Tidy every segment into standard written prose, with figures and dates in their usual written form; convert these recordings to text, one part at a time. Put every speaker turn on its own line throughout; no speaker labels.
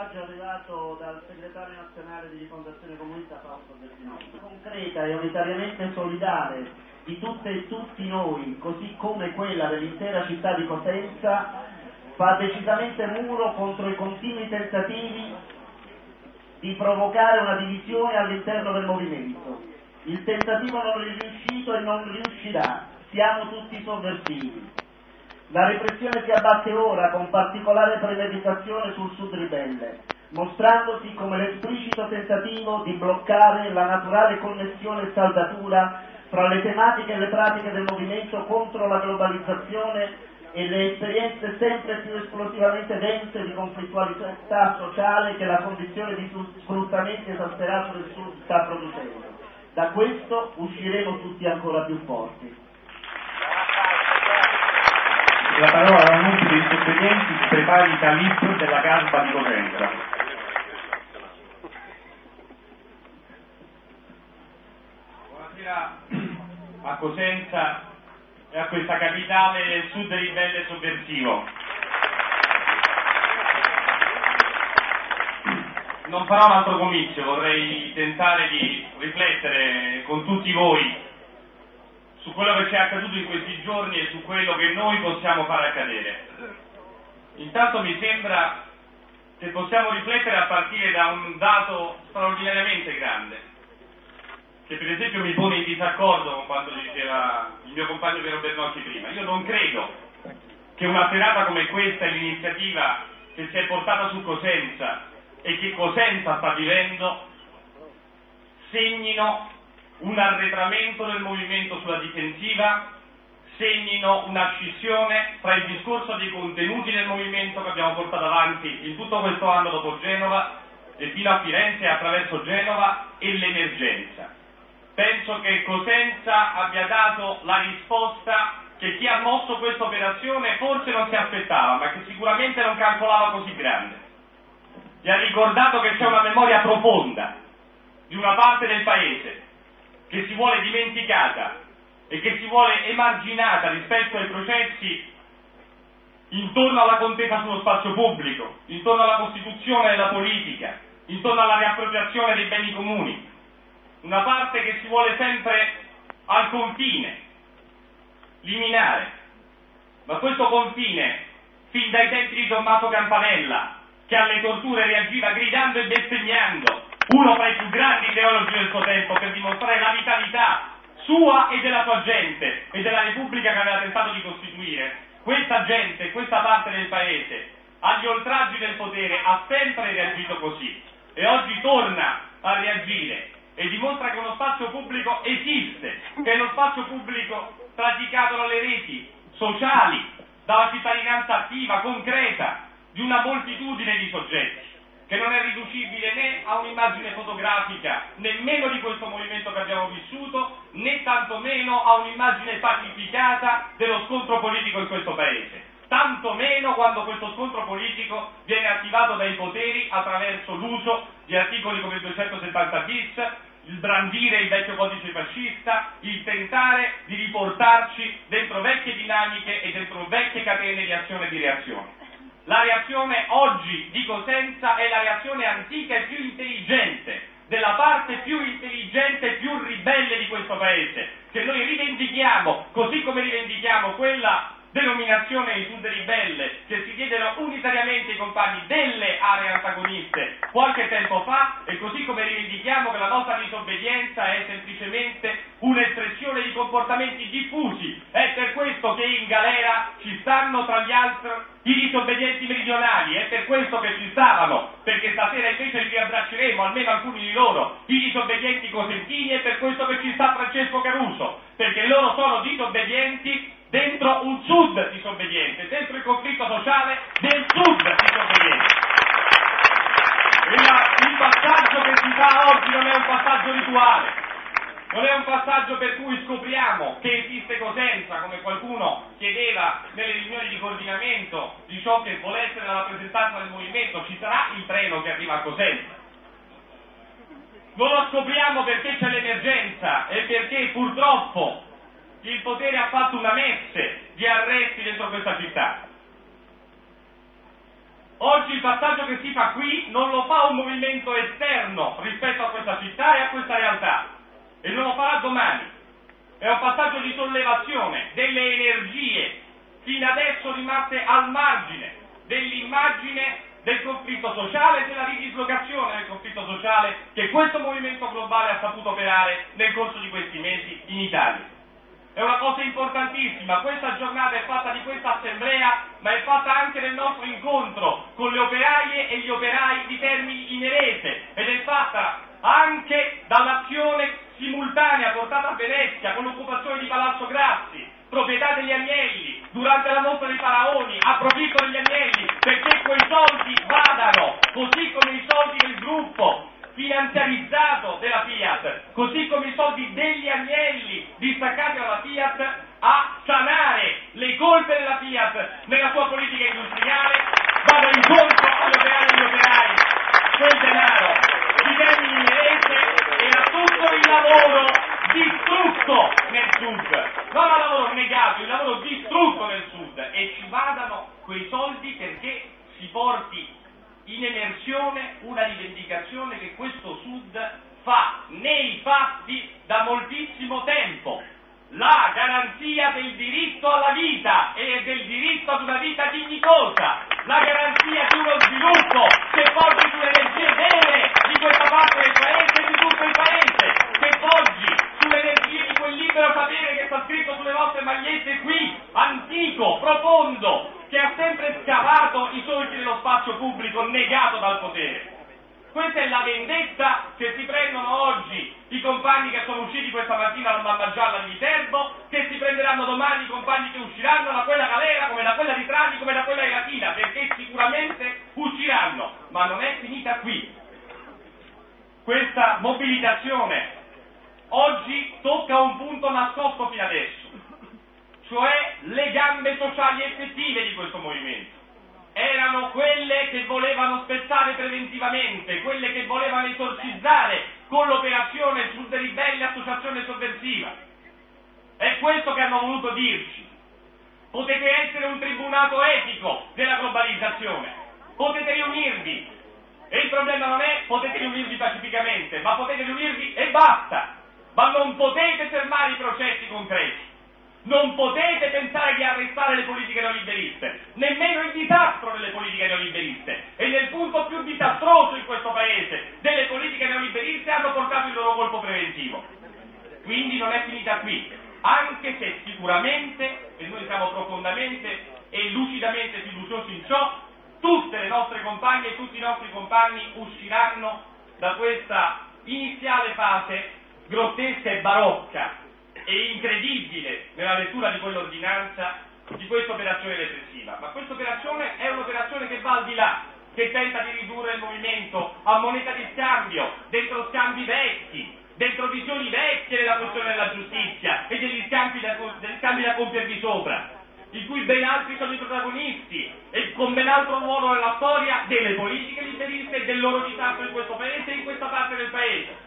messaggio arrivato dal segretario nazionale di Rifondazione Comunista Fausto Bertinotti. Concreta e unitariamente solidale di tutte e tutti noi, così come quella dell'intera città di Cosenza, fa decisamente muro contro i continui tentativi di provocare una divisione all'interno del movimento. Il tentativo non è riuscito e non riuscirà, siamo tutti sovversivi. La repressione si abbatte ora con particolare premeditazione sul Sud ribelle, mostrandosi come l'esplicito tentativo di bloccare la naturale connessione e saldatura fra le tematiche e le pratiche del movimento contro la globalizzazione e le esperienze sempre più esplosivamente dense di conflittualità sociale che la condizione di sfruttamento esasperato del Sud sta producendo. Da questo usciremo tutti ancora più forti.
La parola all'annuncio dei disobbedienti, si prepari il calibro della Casba di Cosenza. Buonasera a Cosenza e a questa capitale del sud ribelle e sovversivo. Non farò un altro comizio, vorrei tentare di riflettere con tutti voi su quello che ci è accaduto in questi giorni e su quello che noi possiamo fare accadere. Intanto mi sembra che possiamo riflettere a partire da un dato straordinariamente grande, che per esempio mi pone in disaccordo con quanto diceva il mio compagno Piero Bernotti prima. Io non credo che una serata come questa e l'iniziativa che si è portata su Cosenza e che Cosenza sta vivendo segnino un arretramento del movimento sulla difensiva, segnino una scissione tra il discorso dei contenuti del movimento che abbiamo portato avanti in tutto questo anno dopo Genova e fino a Firenze e attraverso Genova e l'emergenza. Penso che Cosenza abbia dato la risposta che chi ha mosso questa operazione forse non si aspettava, ma che sicuramente non calcolava così grande. Gli ha ricordato che c'è una memoria profonda di una parte del Paese che si vuole dimenticata e che si vuole emarginata rispetto ai processi intorno alla contesa sullo spazio pubblico, intorno alla costituzione della politica, intorno alla riappropriazione dei beni comuni. Una parte che si vuole sempre al confine, liminare. Ma questo confine, fin dai tempi di Tommaso Campanella, che alle torture reagiva gridando e bestemmiando, uno fra i più grandi teologi del suo tempo, per dimostrare la vitalità sua e della sua gente e della Repubblica che aveva tentato di costituire, questa gente, questa parte del Paese, agli oltraggi del potere ha sempre reagito così e oggi torna a reagire e dimostra che uno spazio pubblico esiste, che è lo spazio pubblico praticato dalle reti sociali, dalla cittadinanza attiva, concreta, di una moltitudine di soggetti, che non è riducibile né a un'immagine fotografica, nemmeno di questo movimento che abbiamo vissuto, né tantomeno a un'immagine pacificata dello scontro politico in questo Paese. Tanto meno quando questo scontro politico viene attivato dai poteri attraverso l'uso di articoli come il 270 bis, il brandire il vecchio codice fascista, il tentare di riportarci dentro vecchie dinamiche e dentro vecchie catene di azione e di reazione. La reazione oggi di Cosenza è la reazione antica e più intelligente, della parte più intelligente e più ribelle di questo Paese, che noi rivendichiamo, così come rivendichiamo quella denominazione di Sud ribelle che si diedero unitariamente i compagni delle aree antagoniste qualche tempo fa, e così come rivendichiamo che la nostra disobbedienza è semplicemente un'espressione di comportamenti diffusi. È per questo che in galera ci stanno tra gli altri i disobbedienti meridionali, è per questo che ci stavano, perché stasera invece li abbracceremo, almeno alcuni di loro, i disobbedienti cosentini, è per questo che ci sta Francesco Caruso, perché loro sono disobbedienti dentro un Sud disobbediente, dentro il conflitto sociale del Sud disobbediente. Il passaggio che si fa oggi non è un passaggio rituale, non è un passaggio per cui scopriamo che esiste Cosenza, come qualcuno chiedeva nelle riunioni di coordinamento di ciò che vuole essere la rappresentanza del movimento. Ci sarà il treno che arriva a Cosenza. Non lo scopriamo perché c'è l'emergenza e perché purtroppo il potere ha fatto una messe di arresti dentro questa città. Oggi il passaggio che si fa qui non lo fa un movimento esterno rispetto a questa città e a questa realtà, e non lo farà domani. È un passaggio di sollevazione delle energie fino adesso rimaste al margine dell'immagine del conflitto sociale e della ridislocazione del conflitto sociale che questo movimento globale ha saputo operare nel corso di questi mesi in Italia. È una cosa importantissima, questa giornata è fatta di questa assemblea, ma è fatta anche del nostro incontro con le operaie e gli operai di Termini Imerese, ed è fatta anche dall'azione simultanea portata a Venezia con l'occupazione di Palazzo Grassi, proprietà degli Agnelli, durante la mostra dei Faraoni. Approfitto degli Agnelli perché quei soldi vadano, così come i soldi del gruppo finanziarizzato della Fiat, così come i soldi degli Agnelli distaccati dalla Fiat, a sanare le colpe della Fiat nella sua politica industriale, vada incontro agli operai e agli operai quel denaro di Termini Imerese e a tutto il lavoro distrutto nel sud, non al lavoro negato, il lavoro distrutto nel sud, e ci vadano quei soldi perché si porti in emersione una rivendicazione che questo Sud fa nei fatti da moltissimo tempo: la garanzia del diritto alla vita e del diritto ad una vita dignitosa, la garanzia di uno sviluppo che poggi sulle energie vere di questa parte del paese e di tutto il paese, che poggi sulle energie di quel libero sapere che sta scritto sulle vostre magliette qui, antico, profondo, che ha sempre scavato i solchi dello spazio pubblico negato dal potere. Questa è la vendetta che si prendono oggi i compagni che sono usciti questa mattina dalla Mamma Gialla di Viterbo, che si prenderanno domani i compagni che usciranno da quella galera, come da quella di Trani, come da quella di Latina, perché sicuramente usciranno. Ma non è finita qui. Questa mobilitazione oggi tocca un punto nascosto fino adesso, cioè le gambe sociali effettive di questo movimento. Erano quelle che volevano spezzare preventivamente, quelle che volevano esorcizzare con l'operazione Sud Ribelli associazione sovversiva. È questo che hanno voluto dirci. Potete essere un tribunato etico della globalizzazione, potete riunirvi, e il problema non è potete riunirvi pacificamente, ma potete riunirvi e basta, ma non potete fermare i processi concreti. Non potete pensare di arrestare le politiche neoliberiste, nemmeno il disastro delle politiche neoliberiste, e nel punto più disastroso in questo paese delle politiche neoliberiste hanno portato il loro colpo preventivo. Quindi non è finita qui, anche se sicuramente, e noi siamo profondamente e lucidamente fiduciosi in ciò, tutte le nostre compagne e tutti i nostri compagni usciranno da questa iniziale fase grottesca e barocca e incredibile nella lettura di quell'ordinanza, di questa operazione repressiva. Ma questa operazione è un'operazione che va al di là, che tenta di ridurre il movimento a moneta di scambio, dentro scambi vecchi, dentro visioni vecchie della questione della giustizia e degli scambi da compiervi sopra, in cui ben altri sono i protagonisti e con ben altro ruolo nella storia delle politiche liberiste e del loro disastro in questo paese e in questa parte del paese.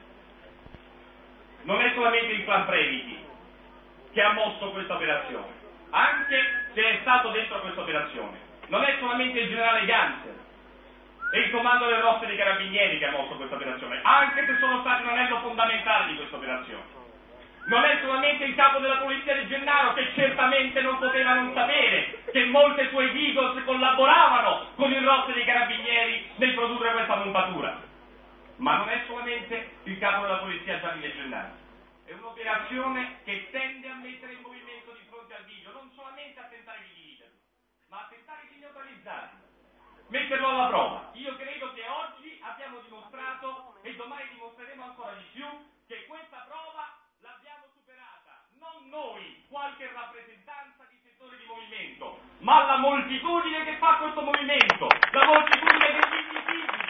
Non è solamente il clan Previti che ha mosso questa operazione, anche se è stato dentro questa operazione. Non è solamente il generale Ganser e il comando delle rosse dei carabinieri che ha mosso questa operazione, anche se sono stati un anello fondamentale di questa operazione. Non è solamente il capo della polizia di Gennaro, che certamente non poteva non sapere che molte sue Vigos collaboravano con il rosse dei carabinieri nel produrre questa montatura. Ma non è solamente il capo della polizia Gianni De Gennaro, è un'operazione che tende a mettere in movimento di fronte al video, non solamente a tentare di dividerlo, ma a tentare di neutralizzarlo, metterlo alla prova. Io credo che oggi abbiamo dimostrato, e domani dimostreremo ancora di più, che questa prova l'abbiamo superata, non noi, qualche rappresentanza di settore di movimento, ma la moltitudine che fa questo movimento, la moltitudine degli invisibili,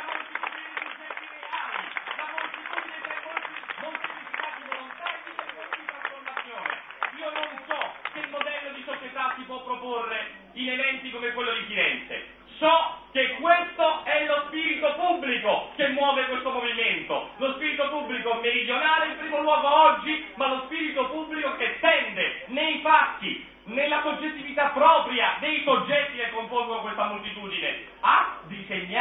si può proporre in eventi come quello di Firenze. So che questo è lo spirito pubblico che muove questo movimento, lo spirito pubblico meridionale in primo luogo oggi, ma lo spirito pubblico che tende nei fatti, nella soggettività propria dei soggetti che compongono questa moltitudine,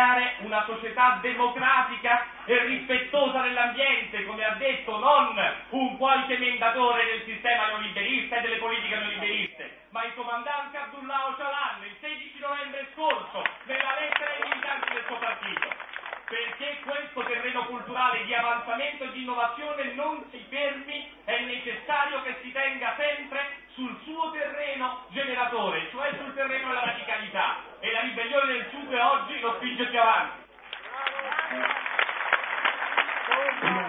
creare una società democratica e rispettosa dell'ambiente, come ha detto non un qualche emendatore del sistema neoliberista e delle politiche neoliberiste, ma il comandante Abdullah Öcalan il 16 novembre scorso nella lettera ai militanti del suo partito. Perché questo terreno culturale di avanzamento e di innovazione non si fermi, è necessario che si tenga sempre sul suo terreno generatore, cioè sul terreno della radicalità, e la ribellione del Sud oggi lo spinge più avanti.